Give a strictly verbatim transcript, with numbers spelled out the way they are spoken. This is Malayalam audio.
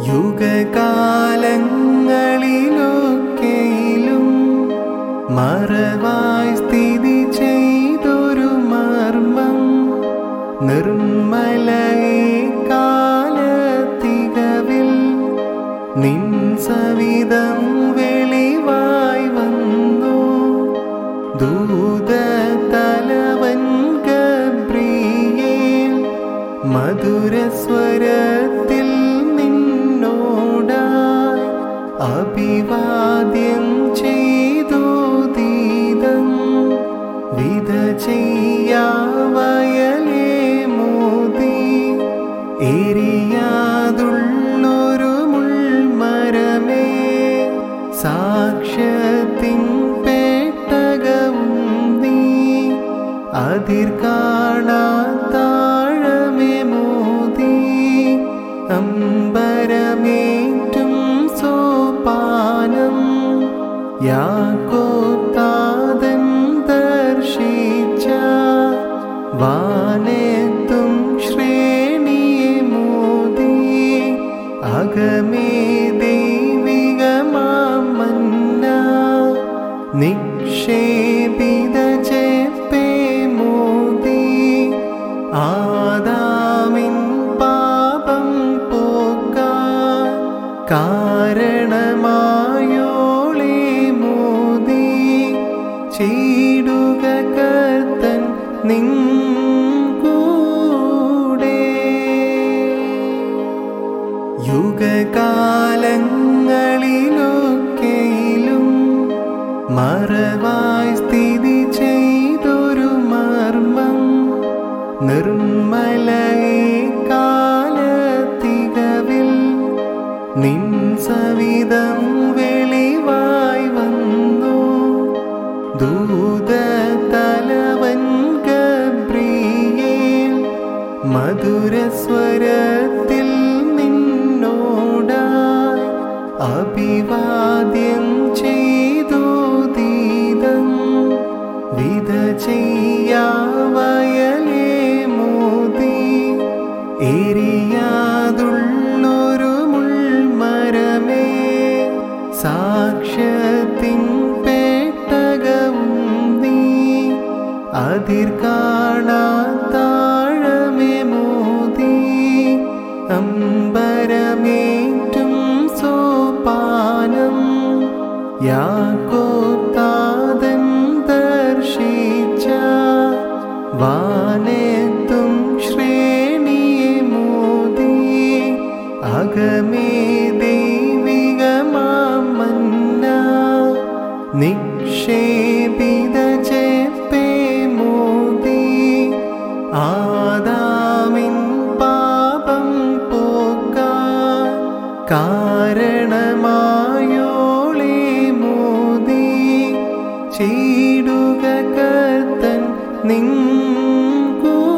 യുഗകാലങ്ങളിലൊക്കെയിലും മറവായി സ്ഥിതി ചെയ്തൊരു മർമ്മം നിർമ്മലയെ കാലത്തികവിൽ നിൻ സവിധം വെളിവായി വന്നു. ദൂതതലവൻ ഗബ്രിയേൽ മധുരസ്വരത്തിൽ നിന്നോടായി അഭിവാദ്യം ചെയ്തു ദീദം വിധ ചെയ്യാവയലേ മോദി. എരിയാതുള്ളൊരു മുൾമരമേ സാക്ഷ്യത്തിൻ പേട്ടകവും നീ അതിർ കാണാത്താഴമേ മോദി. അമ്പരമേറ്റും സോപാനം യാക്കോബ്-താതൻ ദർശിച്ച വാനെത്തും ശ്രേണിയെ മോദി. അകമേ ദൈവികമാം മന്ന നിക്ഷേപിത ചെപ്പേ മോദി. ആദാമിൻ പാപം പോക്കാൻ കാരണമായോളേ മോദി. ചീടുക കർത്തൻ നിൻ കൂടെ. യുഗകാലങ്ങളിലൊക്കെയിലും മറവായി സ്ഥിതി ചെയ്തൊരു മർമ്മം നിർമ്മലയെ കാലത്തികവിൽ നിൻ സവിധം വെളിവായി വന്നു. ദൂതതലവൻ ഗബ്രിയേൽ മധുരസ്വരത്തിൽ നിന്നോടായി അഭിവാദ്യം ചെയ്തു ദീദം വിധ ചെയ്യാവയലേ മോദി. എരിയാതുള്ളൊരു മുൾമരമേ സാക്ഷ്യത്തിൻ പേട്ടകവും നീ അതിർ കാണാത്താഴമേ മോദി. അമ്പരമേറ്റും സോപാനം യാക്കോബ്-താതൻ ദർശിച്ച വാനെത്തും ശ്രേണിയെ മോദി. അകമേ ദൈവികമാം മന്ന നിക്ഷേപിത ചെപ്പേ മോദി. ആദാമിൻ പാപം പോക്കാൻ കാരണമായോളേ മോദി. ചീടുക കർത്തൻ നിൻ കൂടെ.